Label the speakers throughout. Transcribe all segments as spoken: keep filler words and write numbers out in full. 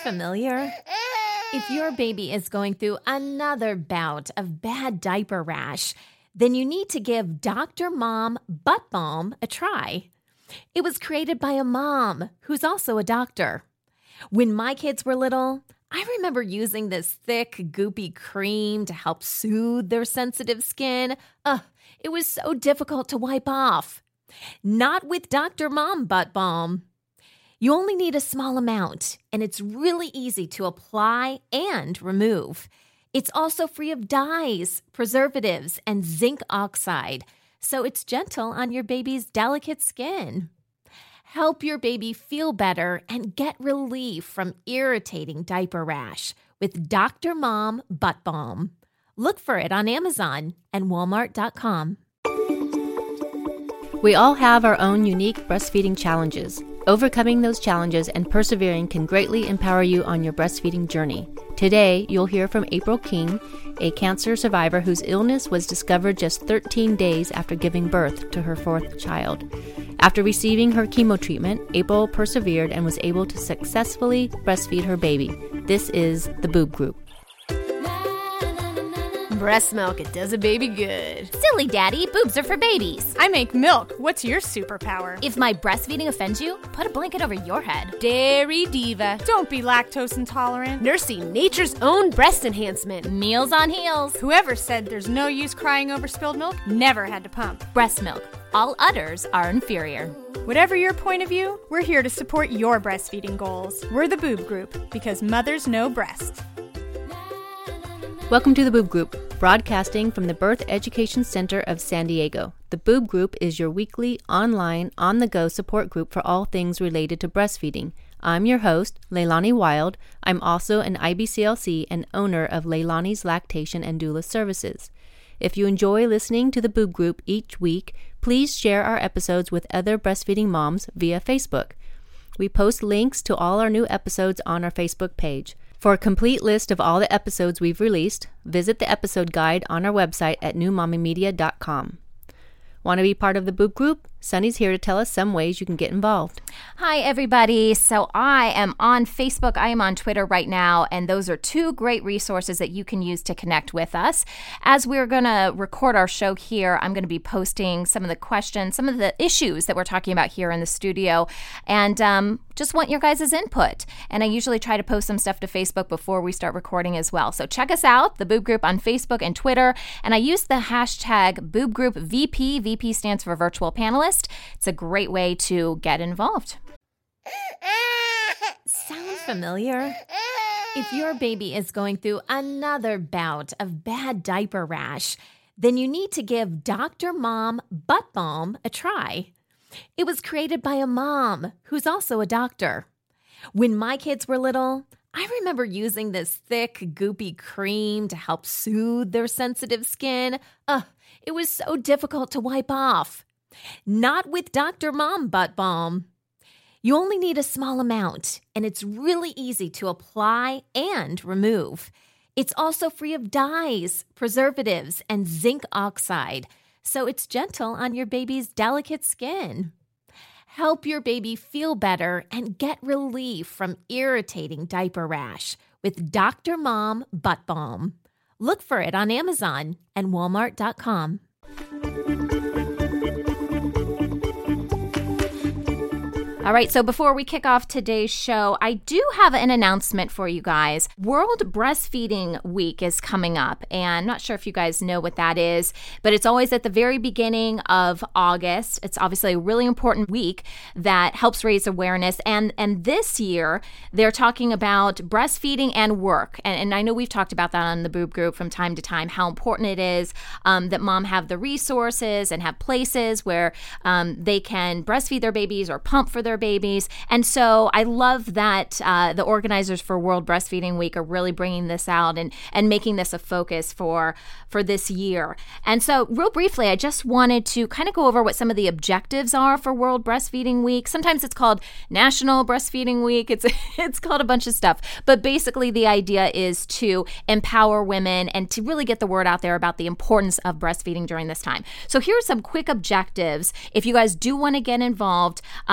Speaker 1: familiar? If your baby is going through another bout of bad diaper rash, then you need to give Doctor Mom Butt Balm a try. It was created by a mom who's also a doctor. When my kids were little, I remember using this thick, goopy cream to help soothe their sensitive skin. Ugh, it was so difficult to wipe off. Not with Doctor Mom Butt Balm. You only need a small amount, and it's really easy to apply and remove. It's also free of dyes, preservatives, and zinc oxide, so it's gentle on your baby's delicate skin. Help your baby feel better and get relief from irritating diaper rash with Doctor Mom Butt Balm. Look for it on Amazon and Walmart dot com.
Speaker 2: We all have our own unique breastfeeding challenges. Overcoming those challenges and persevering can greatly empower you on your breastfeeding journey. Today, you'll hear from April King, a cancer survivor whose illness was discovered just thirteen days after giving birth to her fourth child. After receiving her chemo treatment, April persevered and was able to successfully breastfeed her baby. This is the Boob Group.
Speaker 3: Breast milk, it does a baby good.
Speaker 4: Silly daddy, boobs are for babies.
Speaker 5: I make milk. What's your superpower?
Speaker 4: If my breastfeeding offends you, put a blanket over your head.
Speaker 5: Dairy diva. Don't be lactose intolerant.
Speaker 3: Nursing nature's own breast enhancement.
Speaker 4: Meals on heels.
Speaker 5: Whoever said there's no use crying over spilled milk never had to pump.
Speaker 4: Breast milk. All udders are inferior.
Speaker 5: Whatever your point of view, we're here to support your breastfeeding goals. We're the Boob Group, because mothers know breast.
Speaker 2: Welcome to the Boob Group, broadcasting from the Birth Education Center of San Diego. The Boob Group is your weekly, online, on-the-go support group for all things related to breastfeeding. I'm your host, Leilani Wild. I'm also an I B C L C and owner of Leilani's Lactation and Doula Services. If you enjoy listening to the Boob Group each week, please share our episodes with other breastfeeding moms via Facebook. We post links to all our new episodes on our Facebook page. For a complete list of all the episodes we've released, visit the episode guide on our website at new mommy media dot com. Want to be part of the Boob Group? Sunny's here to tell us some ways you can get involved.
Speaker 4: Hi, everybody. So I am on Facebook. I am on Twitter right now, and those are two great resources that you can use to connect with us. As we're going to record our show here, I'm going to be posting some of the questions, some of the issues that we're talking about here in the studio, and um, just want your guys' input. And I usually try to post some stuff to Facebook before we start recording as well. So check us out, the Boob Group on Facebook and Twitter, and I use the hashtag Boob Group V P. V P stands for Virtual Panelist. It's a great way to get involved.
Speaker 1: Sound familiar? If your baby is going through another bout of bad diaper rash, then you need to give Doctor Mom Butt Balm a try. It was created by a mom who's also a doctor. When my kids were little, I remember using this thick, goopy cream to help soothe their sensitive skin. Ugh, it was so difficult to wipe off. Not with Doctor Mom Butt Balm. You only need a small amount, and it's really easy to apply and remove. It's also free of dyes, preservatives, and zinc oxide, so it's gentle on your baby's delicate skin. Help your baby feel better and get relief from irritating diaper rash with Doctor Mom Butt Balm. Look for it on Amazon and Walmart dot com.
Speaker 4: All right, so before we kick off today's show, I do have an announcement for you guys. World Breastfeeding Week is coming up, and I'm not sure if you guys know what that is, but it's always at the very beginning of August. It's obviously a really important week that helps raise awareness, and, and this year, they're talking about breastfeeding and work, and, and I know we've talked about that on the Boob Group from time to time, how important it is um, that mom have the resources and have places where um, they can breastfeed their babies or pump for their babies. And so I love that uh, the organizers for World Breastfeeding Week are really bringing this out and, and making this a focus for, for this year. And so real briefly, I just wanted to kind of go over what some of the objectives are for World Breastfeeding Week. Sometimes it's called National Breastfeeding Week. It's, it's called a bunch of stuff. But basically the idea is to empower women and to really get the word out there about the importance of breastfeeding during this time. So here are some quick objectives if you guys do want to get involved. Um, and, and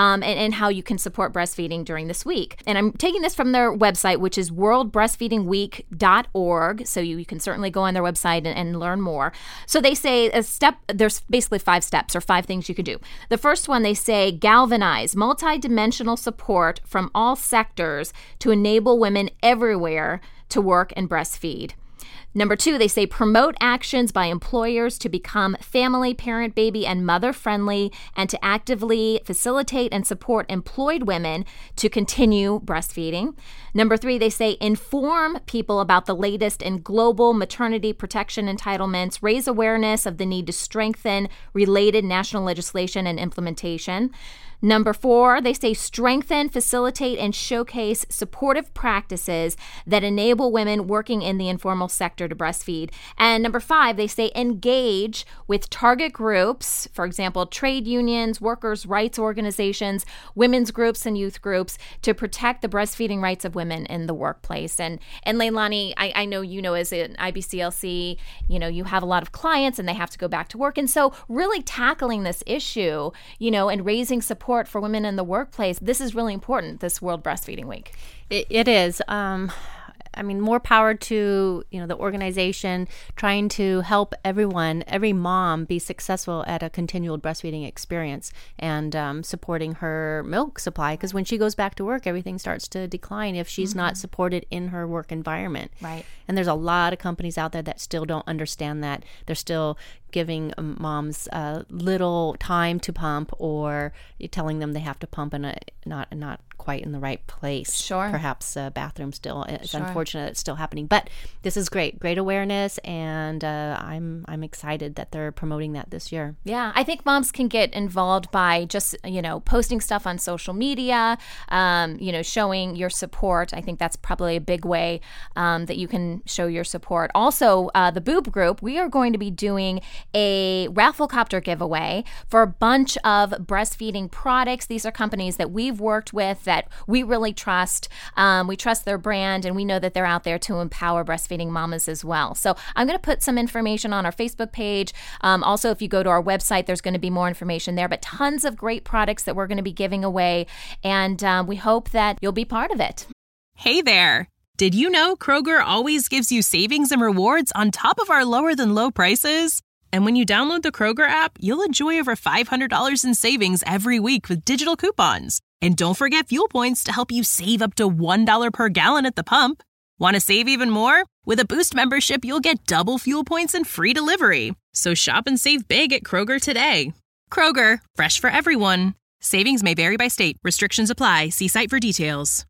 Speaker 4: and how you can support breastfeeding during this week. And I'm taking this from their website, which is world breastfeeding week dot org. So you, you can certainly go on their website and, and learn more. So they say a step, there's basically five steps or five things you could do. The first one, they say galvanize multidimensional support from all sectors to enable women everywhere to work and breastfeed. Number two, they say promote actions by employers to become family, parent, baby, and mother-friendly and to actively facilitate and support employed women to continue breastfeeding. Number three, they say inform people about the latest in global maternity protection entitlements, raise awareness of the need to strengthen related national legislation and implementation. Number four, they say strengthen, facilitate, and showcase supportive practices that enable women working in the informal sector to breastfeed. And number five, they say engage with target groups, for example, trade unions, workers' rights organizations, women's groups, and youth groups to protect the breastfeeding rights of women in the workplace. And and Leilani, I, I know you know as an I B C L C, you know, you have a lot of clients and they have to go back to work. And so really tackling this issue, you know, and raising support for women in the workplace. This is really important, this World Breastfeeding Week.
Speaker 2: It, it is. Um, I mean, more power to, you know, the organization trying to help everyone, every mom be successful at a continual breastfeeding experience and um, supporting her milk supply. Because when she goes back to work, everything starts to decline if she's mm-hmm. not supported in her work environment.
Speaker 4: Right.
Speaker 2: And there's a lot of companies out there that still don't understand that. They're still giving moms uh, little time to pump, or telling them they have to pump in a not not quite in the right place.
Speaker 4: Sure.
Speaker 2: Perhaps a bathroom still. It's
Speaker 4: sure.
Speaker 2: unfortunate it's still happening, but this is great, great awareness, and uh, I'm I'm excited that they're promoting that this year.
Speaker 4: Yeah, I think moms can get involved by just, you know, posting stuff on social media, um, you know, showing your support. I think that's probably a big way um, that you can show your support. Also, uh, the Boob Group, we are going to be doing a Rafflecopter giveaway for a bunch of breastfeeding products. These are companies that we've worked with that we really trust. Um, we trust their brand, and we know that they're out there to empower breastfeeding mamas as well. So I'm going to put some information on our Facebook page. Um, also, if you go to our website, there's going to be more information there, but tons of great products that we're going to be giving away, and um, we hope that you'll be part of it.
Speaker 6: Hey there. Did you know Kroger always gives you savings and rewards on top of our lower than low prices? And when you download the Kroger app, you'll enjoy over five hundred dollars in savings every week with digital coupons. And don't forget fuel points to help you save up to one dollar per gallon at the pump. Want to save even more? With a Boost membership, you'll get double fuel points and free delivery. So shop and save big at Kroger today. Kroger, fresh for everyone. Savings may vary by state. Restrictions apply. See site for details.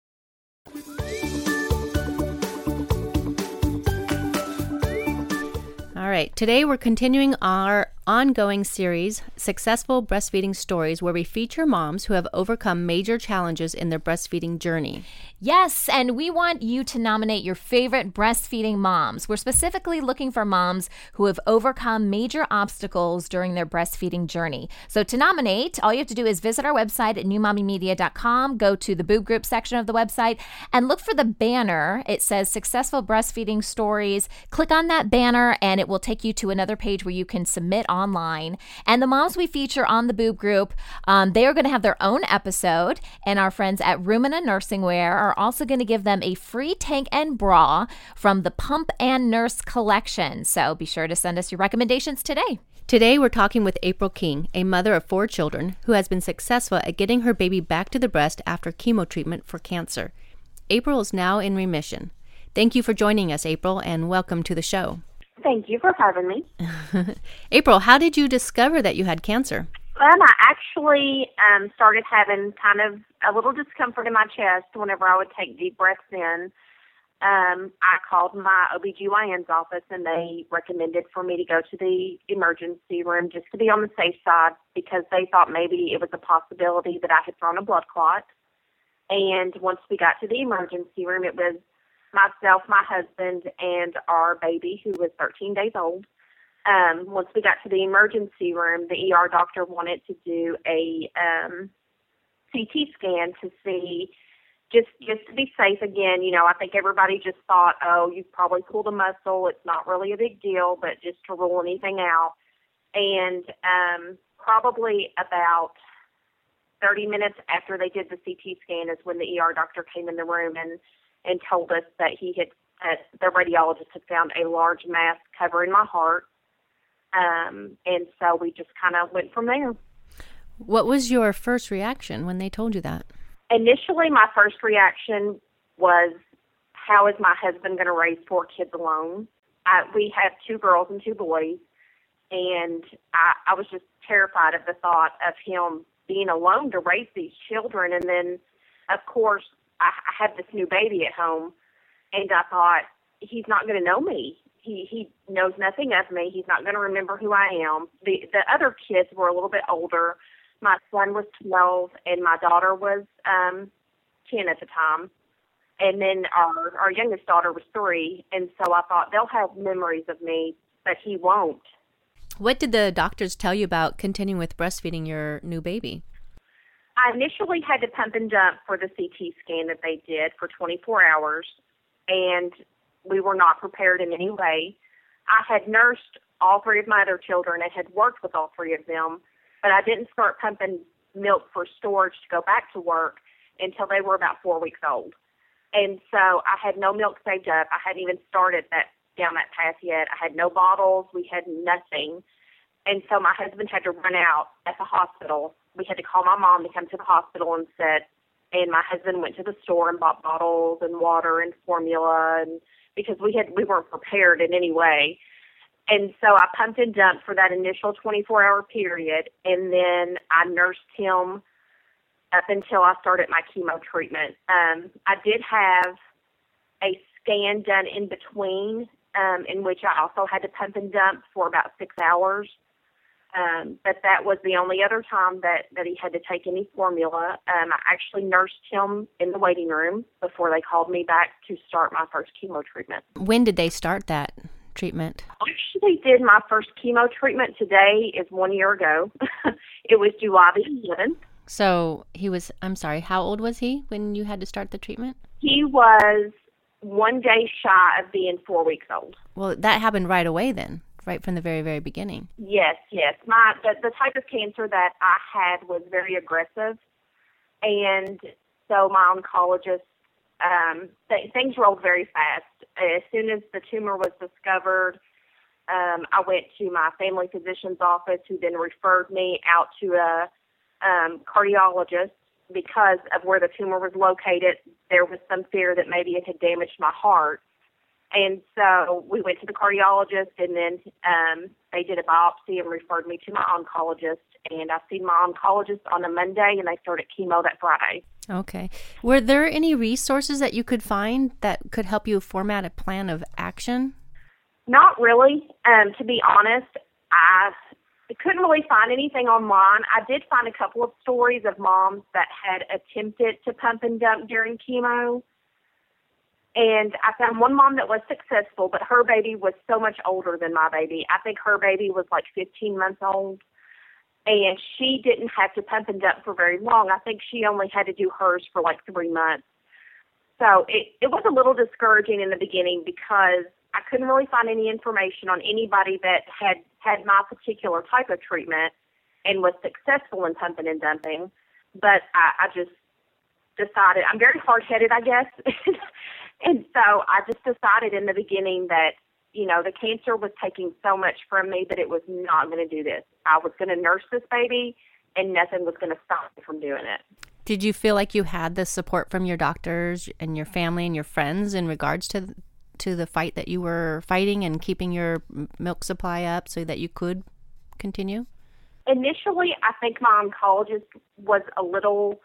Speaker 2: All right, today we're continuing our ongoing series, Successful Breastfeeding Stories, where we feature moms who have overcome major challenges in their breastfeeding journey.
Speaker 4: Yes, and we want you to nominate your favorite breastfeeding moms. We're specifically looking for moms who have overcome major obstacles during their breastfeeding journey. So to nominate, all you have to do is visit our website at new mommy media dot com, go to the Boob Group section of the website, and look for the banner. It says Successful Breastfeeding Stories. Click on that banner, and it will take you to another page where you can submit online. And the moms we feature on the Boob Group, um, they are going to have their own episode, and our friends at Rumina Nursing Wear are also going to give them a free tank and bra from the Pump and Nurse collection. So be sure to send us your recommendations today.
Speaker 2: Today we're talking with April King, a mother of four children who has been successful at getting her baby back to the breast after chemo treatment for cancer. April is now in remission. Thank you for joining us, April, and welcome to the show.
Speaker 7: Thank you for having me.
Speaker 2: April, how did you discover that you had cancer?
Speaker 7: Well, I actually um, started having kind of a little discomfort in my chest whenever I would take deep breaths in. Um, I called my O B G Y N's office, and they recommended for me to go to the emergency room just to be on the safe side, because they thought maybe it was a possibility that I had thrown a blood clot. And once we got to the emergency room, it was myself, my husband, and our baby, who was thirteen days old. Um, once we got to the emergency room, the E R doctor wanted to do a um, C T scan to see, just just to be safe again. You know, I think everybody just thought, oh, you've probably pulled a muscle. It's not really a big deal, but just to rule anything out. And um, probably about thirty minutes after they did the C T scan is when the E R doctor came in the room and, and told us that he had, uh, the radiologist had found a large mass covering my heart. Um, and so we just kind of went from there.
Speaker 2: What was your first reaction when they told you that?
Speaker 7: Initially, my first reaction was, how is my husband going to raise four kids alone? I, we have two girls and two boys, and I, I was just terrified of the thought of him being alone to raise these children. And then, of course, I, I had this new baby at home, and I thought, he's not going to know me. He he knows nothing of me. He's not going to remember who I am. The the other kids were a little bit older. My son was twelve, and my daughter was um, ten at the time. And then our, our youngest daughter was three. And so I thought, they'll have memories of me, but he won't.
Speaker 2: What did the doctors tell you about continuing with breastfeeding your new baby?
Speaker 7: I initially had to pump and dump for the C T scan that they did for twenty-four hours, and we were not prepared in any way. I had nursed all three of my other children and had worked with all three of them, but I didn't start pumping milk for storage to go back to work until they were about four weeks old. And so I had no milk saved up. I hadn't even started that down that path yet. I had no bottles. We had nothing. And so my husband had to run out at the hospital. We had to call my mom to come to the hospital and sit. And my husband went to the store and bought bottles and water and formula, and because we had we weren't prepared in any way. And so I pumped and dumped for that initial twenty-four hour period, and then I nursed him up until I started my chemo treatment. Um, I did have a scan done in between, um, in which I also had to pump and dump for about six hours. Um, but that was the only other time that, that he had to take any formula. Um, I actually nursed him in the waiting room before they called me back to start my first chemo treatment.
Speaker 2: When did they start that treatment?
Speaker 7: I actually did my first chemo treatment today is one year ago. It was July the eleventh.
Speaker 2: So he was, I'm sorry, how old was he when you had to start the treatment?
Speaker 7: He was one day shy of being four weeks old.
Speaker 2: Well, that happened right away then, right from the very, very beginning.
Speaker 7: Yes, yes. My the, the type of cancer that I had was very aggressive, and so my oncologist, um, th- things rolled very fast. As soon as the tumor was discovered, um, I went to my family physician's office, who then referred me out to a um, cardiologist. Because of where the tumor was located, there was some fear that maybe it had damaged my heart. And so we went to the cardiologist, and then um, they did a biopsy and referred me to my oncologist. And I seen my oncologist on a Monday, and they started chemo that Friday.
Speaker 2: Okay. Were there any resources that you could find that could help you format a plan of action?
Speaker 7: Not really. Um, to be honest, I couldn't really find anything online. I did find a couple of stories of moms that had attempted to pump and dump during chemo. And I found one mom that was successful, but her baby was so much older than my baby. I think her baby was like fifteen months old. And she didn't have to pump and dump for very long. I think she only had to do hers for like three months. So it, it was a little discouraging in the beginning because I couldn't really find any information on anybody that had had my particular type of treatment and was successful in pumping and dumping. But I, I just decided, I'm very hard-headed, I guess. And so I just decided in the beginning that, you know, the cancer was taking so much from me that it was not going to do this. I was going to nurse this baby, and nothing was going to stop me from doing it.
Speaker 2: Did you feel like you had the support from your doctors and your family and your friends in regards to to the fight that you were fighting and keeping your milk supply up so that you could continue? Initially,
Speaker 7: I think my oncologist was a little,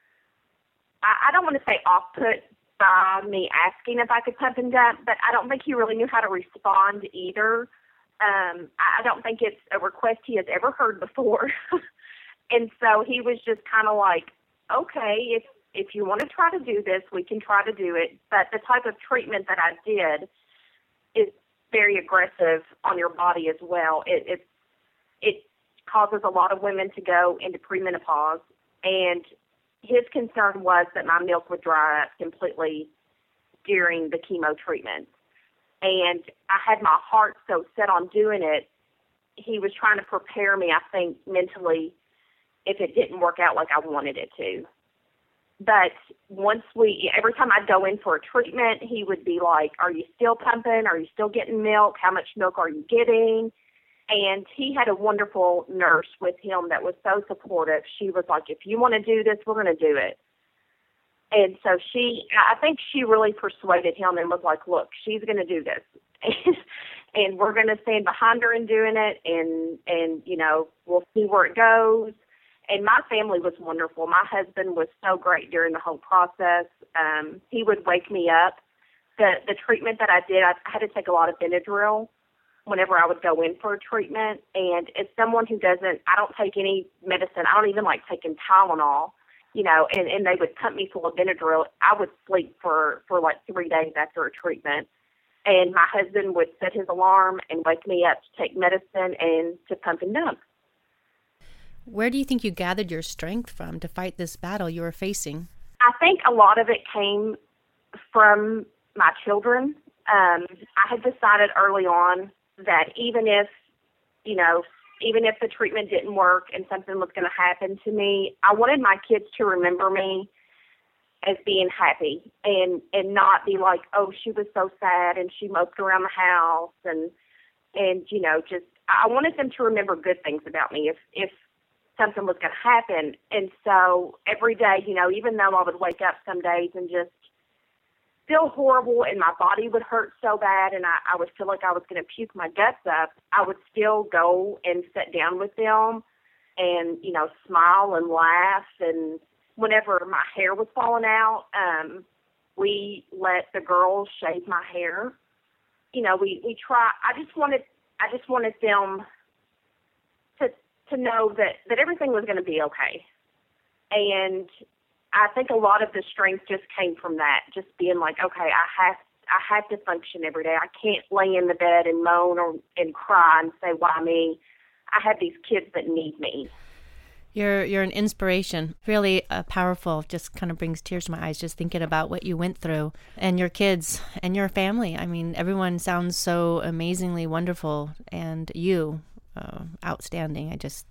Speaker 7: I, I don't want to say off-put by me asking if I could pump and dump, but I don't think he really knew how to respond either. Um, I don't think it's a request he has ever heard before. And so he was just kind of like, okay, if if you want to try to do this, we can try to do it. But the type of treatment that I did is very aggressive on your body as well. It it, it causes a lot of women to go into premenopause, and his concern was that my milk would dry up completely during the chemo treatment. And I had my heart so set on doing it, he was trying to prepare me, I think, mentally if it didn't work out like I wanted it to. But once we, every time I'd go in for a treatment, he would be like, are you still pumping? Are you still getting milk? How much milk are you getting? And he had a wonderful nurse with him that was so supportive. She was like, if you want to do this, we're going to do it. And so she, I think she really persuaded him and was like, look, she's going to do this. And we're going to stand behind her in doing it. And, and, you know, we'll see where it goes. And my family was wonderful. My husband was so great during the whole process. Um, he would wake me up. The the treatment that I did, I, I had to take a lot of Benadryl whenever I would go in for a treatment. And as someone who doesn't, I don't take any medicine. I don't even like taking Tylenol, you know, and, and they would pump me full of Benadryl. I would sleep for, for like three days after a treatment. And my husband would set his alarm and wake me up to take medicine and to pump and dump.
Speaker 2: Where do you think you gathered your strength from to fight this battle you were facing?
Speaker 7: I think a lot of it came from my children. Um, I had decided early on that even if, you know, even if the treatment didn't work and something was going to happen to me, I wanted my kids to remember me as being happy and, and not be like, oh, she was so sad and she moped around the house and, and, you know, just, I wanted them to remember good things about me if, if, something was going to happen. And so every day, you know, even though I would wake up some days and just feel horrible and my body would hurt so bad and I, I would feel like I was going to puke my guts up, I would still go and sit down with them and, you know, smile and laugh. And whenever my hair was falling out, um, we let the girls shave my hair. You know, we, we try, I just wanted, I just wanted them to, to know that, that everything was going to be okay. And I think a lot of the strength just came from that, just being like, okay, I have I have to function every day. I can't lay in the bed and moan or and cry and say, why me? I have these kids that need me.
Speaker 2: You're you're an inspiration, really uh, powerful. Just kind of brings tears to my eyes just thinking about what you went through and your kids and your family. I mean, everyone sounds so amazingly wonderful, and you, uh, outstanding. I just,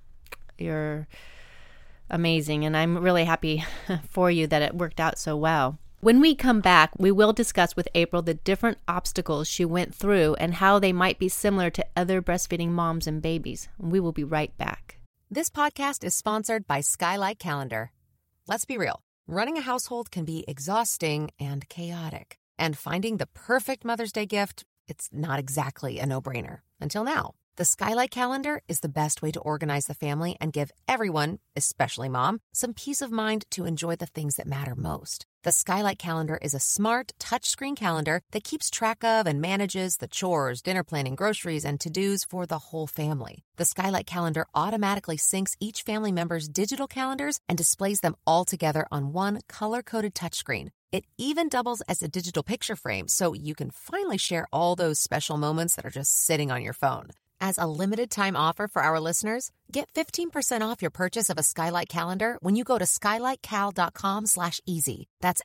Speaker 2: you're amazing, and I'm really happy for you that it worked out so well. When we come back, we will discuss with April the different obstacles she went through and how they might be similar to other breastfeeding moms and babies. We will be right back.
Speaker 8: This podcast is sponsored by Skylight Calendar. Let's be real. Running a household can be exhausting and chaotic. And finding the perfect Mother's Day gift, it's not exactly a no-brainer. Until now. The Skylight Calendar is the best way to organize the family and give everyone, especially mom, some peace of mind to enjoy the things that matter most. The Skylight Calendar is a smart, touchscreen calendar that keeps track of and manages the chores, dinner planning, groceries, and to-dos for the whole family. The Skylight Calendar automatically syncs each family member's digital calendars and displays them all together on one color-coded touchscreen. It even doubles as a digital picture frame, so you can finally share all those special moments that are just sitting on your phone. As a limited-time offer for our listeners, get fifteen percent off your purchase of a Skylight Calendar when you go to skylightcal.com slash easy. That's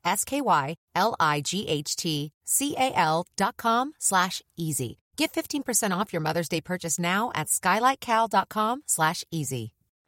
Speaker 8: S-K-Y-L-I-G-H-T-C-A-L dot com slash easy. Get fifteen percent off your Mother's Day purchase now at skylightcal.com slash easy.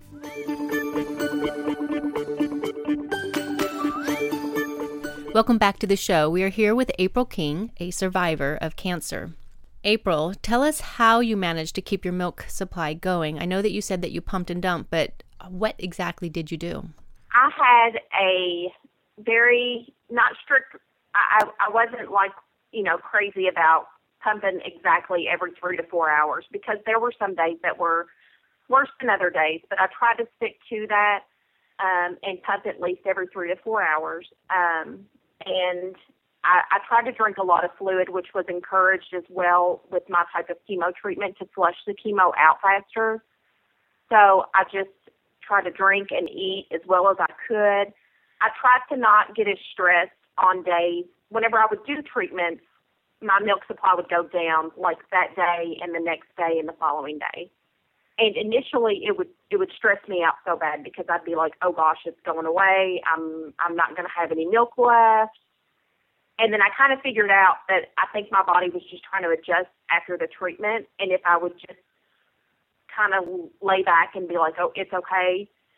Speaker 2: Welcome back to the show. We are here with April King, a survivor of cancer. April, tell us how you managed to keep your milk supply going. I know that you said that you pumped and dumped, but what exactly did you do?
Speaker 7: I had a very, not strict, I, I wasn't like, you know, crazy about pumping exactly every three to four hours because there were some days that were worse than other days, but I tried to stick to that um, and pump at least every three to four hours. Um, and I, I tried to drink a lot of fluid, which was encouraged as well with my type of chemo treatment to flush the chemo out faster. So I just tried to drink and eat as well as I could. I tried to not get as stressed on days. Whenever I would do treatments, my milk supply would go down like that day and the next day and the following day. And initially it would it would stress me out so bad because I'd be like, oh gosh, it's going away. I'm I'm not going to have any milk left. And then I kind of figured out that I think my body was just trying to adjust after the treatment. And if I would just kind of lay back and be like, oh, it's okay,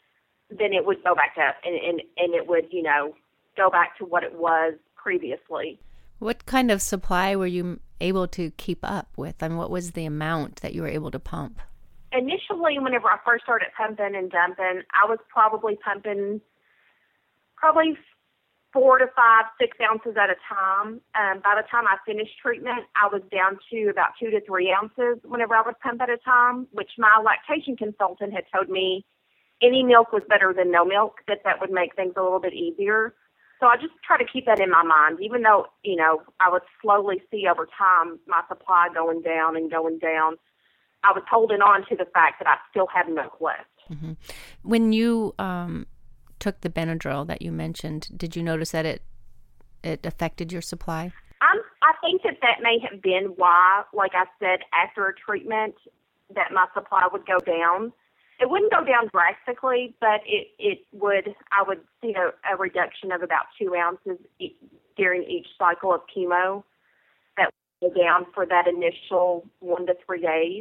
Speaker 7: then it would go back up, and, and, and it would, you know, go back to what it was previously.
Speaker 2: What kind of supply were you able to keep up with? I mean, what was the amount that you were able to pump?
Speaker 7: Initially, whenever I first started pumping and dumping, I was probably pumping probably four to five, six ounces at a time. Um, by the time I finished treatment, I was down to about two to three ounces whenever I would pump at a time, which my lactation consultant had told me any milk was better than no milk, that that would make things a little bit easier. So I just try to keep that in my mind, even though, you know, I would slowly see over time my supply going down and going down. I was holding on to the fact that I still had milk left.
Speaker 2: Mm-hmm. When you um, took the Benadryl that you mentioned, did you notice that it it affected your supply?
Speaker 7: Um, I think that that may have been why, like I said, after a treatment, that my supply would go down. It wouldn't go down drastically, but it, it would, I would see a, a reduction of about two ounces e- during each cycle of chemo that would go down for that initial one to three days.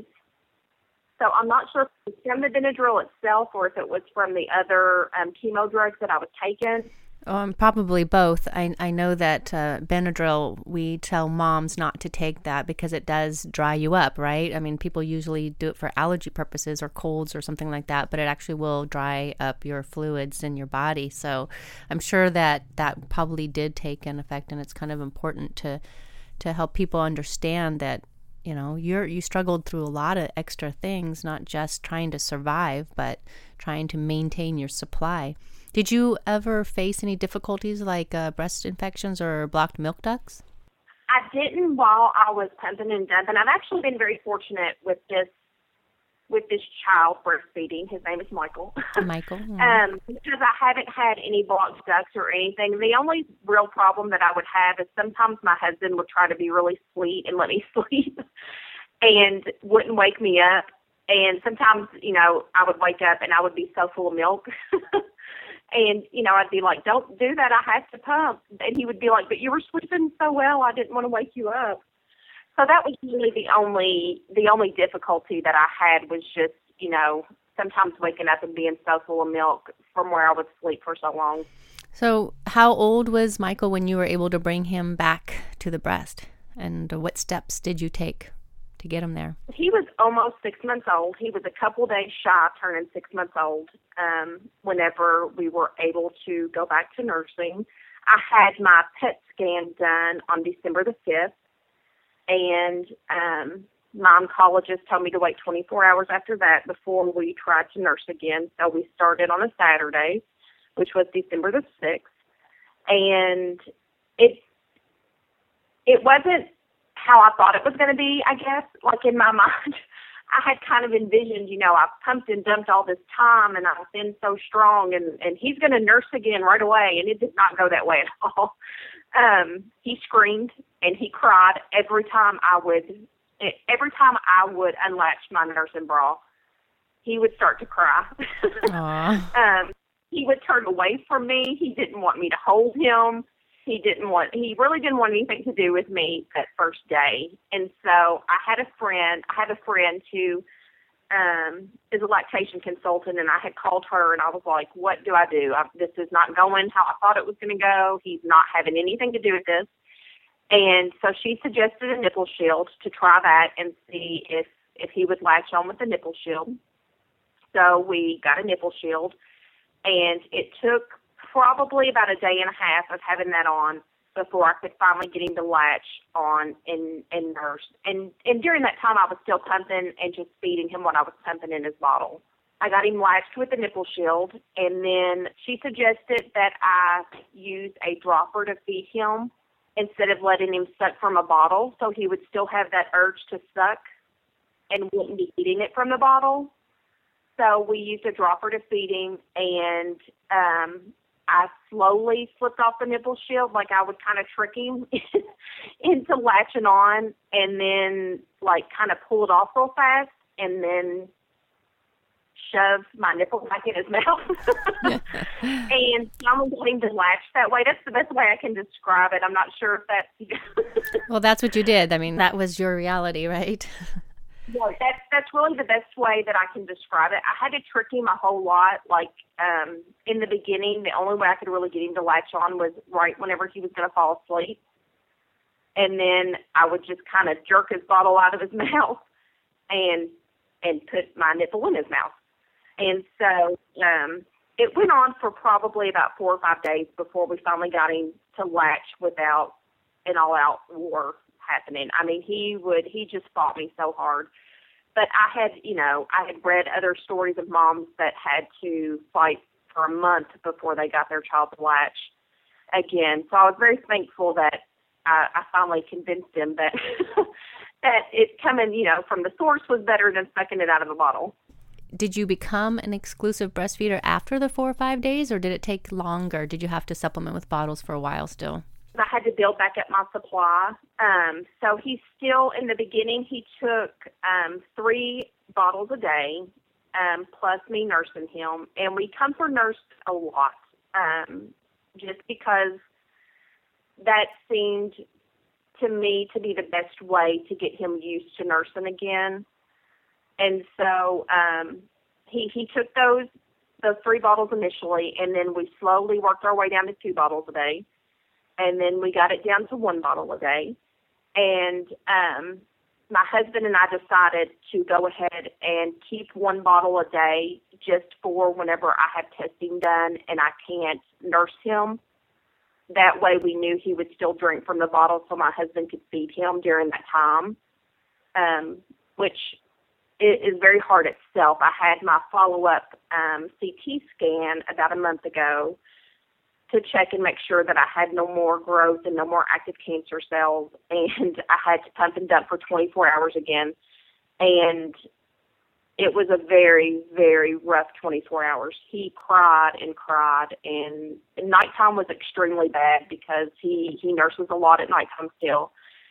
Speaker 7: So I'm not sure if it was from the Benadryl itself or if it was from the other um, chemo drugs that I was taking.
Speaker 2: Um, probably both. I I know that uh, Benadryl, we tell moms not to take that because it does dry you up, right? I mean, people usually do it for allergy purposes or colds or something like that, but it actually will dry up your fluids in your body. So I'm sure that that probably did take an effect, and it's kind of important to to help people understand that, you know, you're you struggled through a lot of extra things, not just trying to survive, but trying to maintain your supply. Did you ever face any difficulties like uh, breast infections or blocked milk ducts?
Speaker 7: I didn't while I was pumping and dumping. I've actually been very fortunate with this with this child breastfeeding. His name is Michael.
Speaker 2: Michael. Yeah.
Speaker 7: um, because I haven't had any blocked ducts or anything. The only real problem that I would have is sometimes my husband would try to be really sweet and let me sleep and wouldn't wake me up. And sometimes, you know, I would wake up and I would be so full of milk. And, you know, I'd be like, don't do that, I have to pump. And he would be like, but you were sleeping so well, I didn't want to wake you up. So that was really the only the only difficulty that I had was just, you know, sometimes waking up and being so full of milk from where I would sleep for so long.
Speaker 2: So how old was Michael when you were able to bring him back to the breast? And what steps did you take to get him there?
Speaker 7: He was almost six months old. He was a couple days shy of turning six months old um, whenever we were able to go back to nursing. I had my P E T scan done on December the fifth, and um, my oncologist told me to wait twenty-four hours after that before we tried to nurse again. So we started on a Saturday, which was December the sixth, and it it wasn't how I thought it was going to be, I guess. Like in my mind, I had kind of envisioned, you know, I've pumped and dumped all this time and I've been so strong and, and he's going to nurse again right away. And it did not go that way at all. Um, he screamed and he cried every time I would, every time I would unlatch my nursing bra, he would start to cry. um, he would turn away from me. He didn't want me to hold him. He didn't want, he really didn't want anything to do with me that first day. And so I had a friend, I have a friend who um, is a lactation consultant, and I had called her and I was like, what do I do? I, this is not going how I thought it was going to go. He's not having anything to do with this. And so she suggested a nipple shield to try that and see if, if he would latch on with the nipple shield. So we got a nipple shield, and it took probably about a day and a half of having that on before I could finally get him to latch on and, and nurse. And, and during that time, I was still pumping and just feeding him what I was pumping in his bottle. I got him latched with the nipple shield, and then she suggested that I use a dropper to feed him instead of letting him suck from a bottle, so he would still have that urge to suck and wouldn't be eating it from the bottle. So we used a dropper to feed him, and um, I slowly flipped off the nipple shield, like I would kind of trick him into latching on, and then like kind of pull it off real fast, and then shove my nipple back in his mouth. And I'm wanting to latch that way. That's the best way I can describe it. I'm not sure if that's...
Speaker 2: Well, that's what you did. I mean, that was your reality, right?
Speaker 7: Yeah, that's that's really the best way that I can describe it. I had to trick him a whole lot. Like um, in the beginning, the only way I could really get him to latch on was right whenever he was going to fall asleep, and then I would just kind of jerk his bottle out of his mouth and and put my nipple in his mouth. And so um, it went on for probably about four or five days before we finally got him to latch without an all-out war happening. I mean, he would, he just fought me so hard. But I had, you know, I had read other stories of moms that had to fight for a month before they got their child to latch again. So I was very thankful that I, I finally convinced him that that it coming, you know, from the source was better than sucking it out of a bottle.
Speaker 2: Did you become an exclusive breastfeeder after the four or five days, or did it take longer? Did you have to supplement with bottles for a while still?
Speaker 7: I had to build back up my supply. Um, so he's still, in the beginning, he took um, three bottles a day, um, plus me nursing him. And we comfort nursed a lot, um, just because that seemed to me to be the best way to get him used to nursing again. And so um, he he took those those three bottles initially, and then we slowly worked our way down to two bottles a day. And then we got it down to one bottle a day. And um, my husband and I decided to go ahead and keep one bottle a day just for whenever I have testing done and I can't nurse him. That way we knew he would still drink from the bottle so my husband could feed him during that time, um, which is very hard itself. I had my follow-up um, C T scan about a month ago to check and make sure that I had no more growth and no more active cancer cells, and I had to pump and dump for twenty-four hours again. And it was a very, very rough twenty-four hours. He cried and cried, and nighttime was extremely bad because he, he nurses a lot at nighttime still.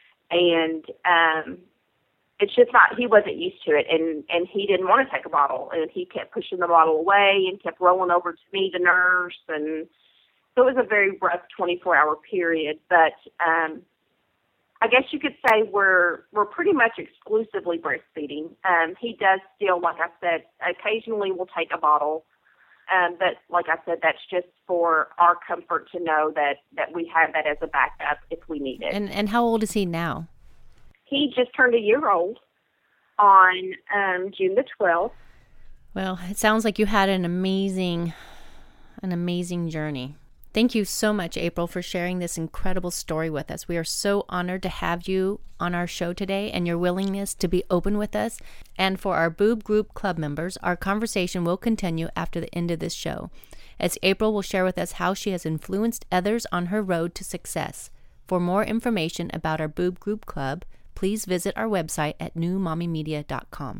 Speaker 7: And um, it's just not, he wasn't used to it, and, and he didn't want to take a bottle, and he kept pushing the bottle away and kept rolling over to me to nurse, and so it was a very rough twenty-four hour period, but um, I guess you could say we're we're pretty much exclusively breastfeeding. Um, he does still, like I said, occasionally we'll take a bottle, um, but like I said, that's just for our comfort to know that, that we have that as a backup if we need it.
Speaker 2: And and how old is he now?
Speaker 7: He just turned a year old on um, June the twelfth.
Speaker 2: Well, it sounds like you had an amazing, an amazing journey. Thank you so much, April, for sharing this incredible story with us. We are so honored to have you on our show today and your willingness to be open with us. And for our Boob Group Club members, our conversation will continue after the end of this show, as April will share with us how she has influenced others on her road to success. For more information about our Boob Group Club, please visit our website at new mommy media dot com.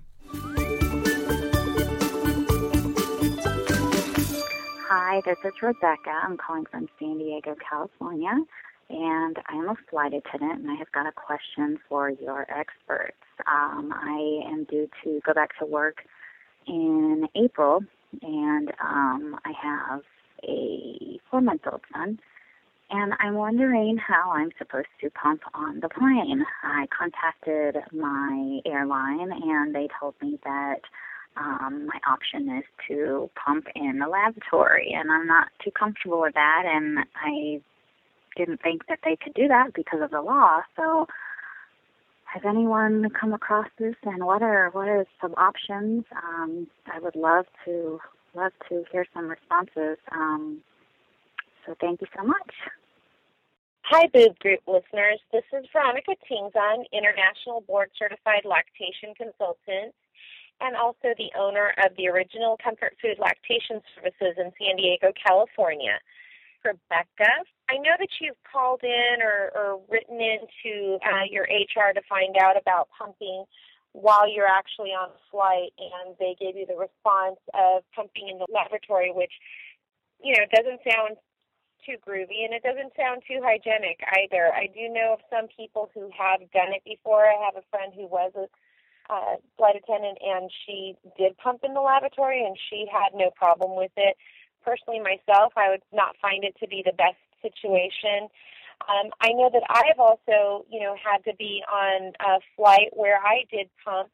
Speaker 9: Hi, this is Rebecca. I'm calling from San Diego, California, and I am a flight attendant, and I have got a question for your experts. Um, I am due to go back to work in April, and um, I have a four-month-old son, and I'm wondering how I'm supposed to pump on the plane. I contacted my airline, and they told me that Um, my option is to pump in the lavatory, and I'm not too comfortable with that, and I didn't think that they could do that because of the law. So has anyone come across this, and what are what are some options? Um, I would love to love to hear some responses. Um, so thank you so much.
Speaker 10: Hi, Boob Group listeners. This is Veronica Tingzon, International Board Certified Lactation Consultant, and also the owner of the original Comfort Food Lactation Services in San Diego, California. Rebecca, I know that you've called in or, or written into uh, your H R to find out about pumping while you're actually on a flight, and they gave you the response of pumping in the laboratory, which, you know, doesn't sound too groovy, and it doesn't sound too hygienic either. I do know of some people who have done it before. I have a friend who was a Uh, flight attendant, and she did pump in the lavatory, and she had no problem with it. Personally, myself, I would not find it to be the best situation. Um, I know that I've also, you know, had to be on a flight where I did pump,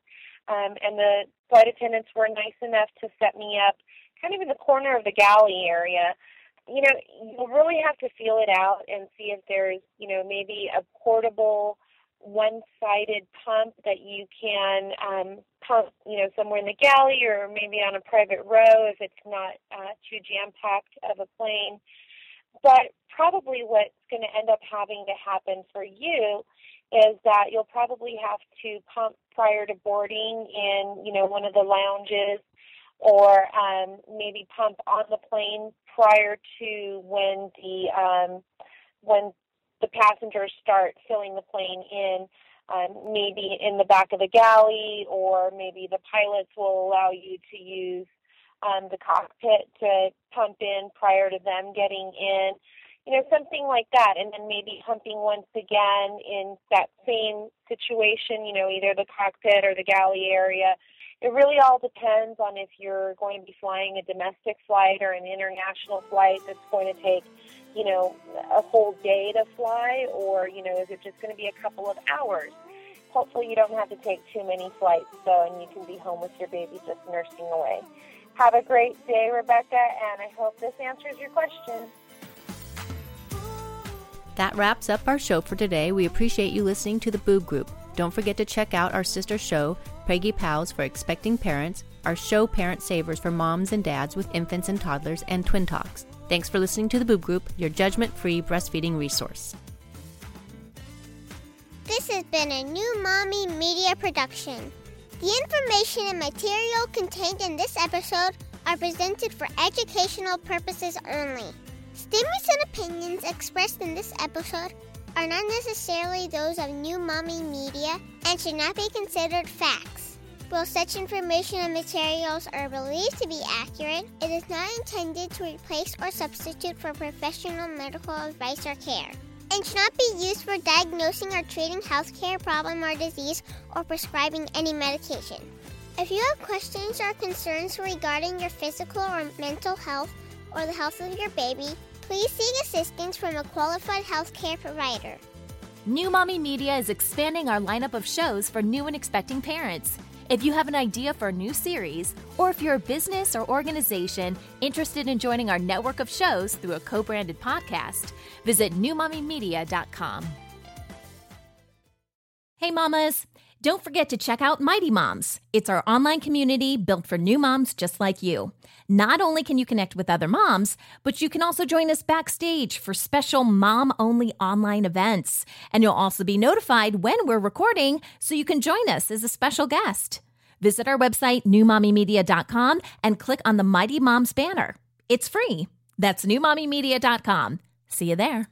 Speaker 10: Um, and the flight attendants were nice enough to set me up kind of in the corner of the galley area. You know, you'll really have to feel it out and see if there's, you know, maybe a portable one-sided pump that you can um, pump, you know, somewhere in the galley or maybe on a private row if it's not uh, too jam-packed of a plane. But probably what's going to end up having to happen for you is that you'll probably have to pump prior to boarding in, you know, one of the lounges, or um, maybe pump on the plane prior to when the um, when the passengers start filling the plane in, um, maybe in the back of the galley, or maybe the pilots will allow you to use um, the cockpit to pump in prior to them getting in, you know, something like that. And then maybe pumping once again in that same situation, you know, either the cockpit or the galley area. It really all depends on if you're going to be flying a domestic flight or an international flight that's going to take, you know, a whole day to fly, or, you know, is it just going to be a couple of hours? Hopefully you don't have to take too many flights, though, and you can be home with your baby just nursing away. Have a great day, Rebecca, and I hope this answers your question.
Speaker 2: That wraps up our show for today. We appreciate you listening to the Boob Group. Don't forget to check out our sister show, Preggy Pals for Expecting Parents, our show Parent Savers for moms and dads with infants and toddlers, and Twin Talks. Thanks for listening to the Boob Group, your judgment-free breastfeeding resource.
Speaker 11: This has been a New Mommy Media production. The information and material contained in this episode are presented for educational purposes only. Statements and opinions expressed in this episode are not necessarily those of New Mommy Media and should not be considered facts. While such information and materials are believed to be accurate, it is not intended to replace or substitute for professional medical advice or care, and should not be used for diagnosing or treating healthcare problem or disease or prescribing any medication. If you have questions or concerns regarding your physical or mental health or the health of your baby, please seek assistance from a qualified healthcare provider.
Speaker 1: New Mommy Media is expanding our lineup of shows for new and expecting parents. If you have an idea for a new series, or if you're a business or organization interested in joining our network of shows through a co-branded podcast, visit new mommy media dot com. Hey mamas, don't forget to check out Mighty Moms. It's our online community built for new moms just like you. Not only can you connect with other moms, but you can also join us backstage for special mom-only online events. And you'll also be notified when we're recording, so you can join us as a special guest. Visit our website, new mommy media dot com, and click on the Mighty Moms banner. It's free. That's new mommy media dot com. See you there.